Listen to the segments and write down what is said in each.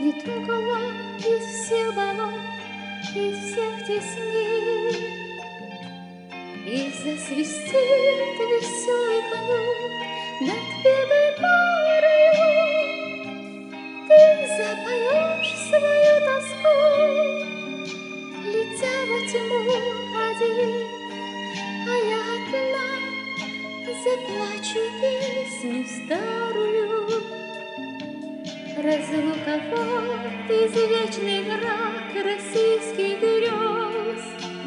Стынет уголок из всех болот, из всех тесней, и засвистит веселый кнут над бедой порою. Ты запоешь свою тоску, летя во тьму один, а я одна заплачу песню старую. Разлука вот извечный враг российских грез.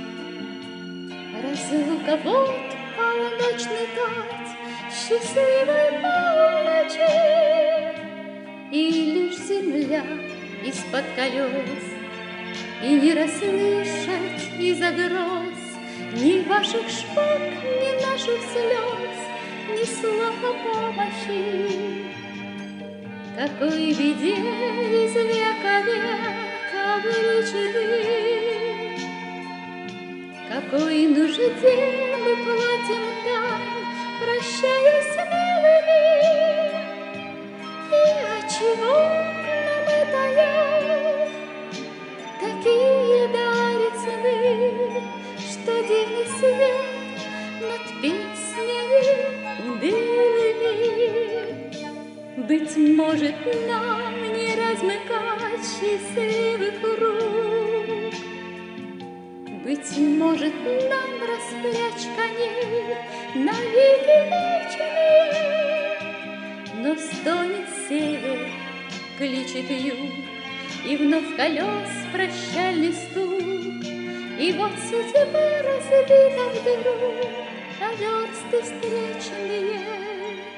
Разлука вот полночный тать счастливой полночи, и лишь земля из-под колес, и не расслышать из-за гроз ни ваших шпаг, ни наших слез, ни слова помощи. Какой беде из века в век обречены, какой нужде мы платим дань, прощаясь с милыми. И отчего нам это такие дарит сны, что дивный свет над песнями унылыми? Быть может, нам не размыкать счастливых рук, быть может, нам распрячь коней навеки вечные. Но стонет север, кличет юг, и вновь колес прощальный стук, и вот судьба разбита вдруг, а версты встречные.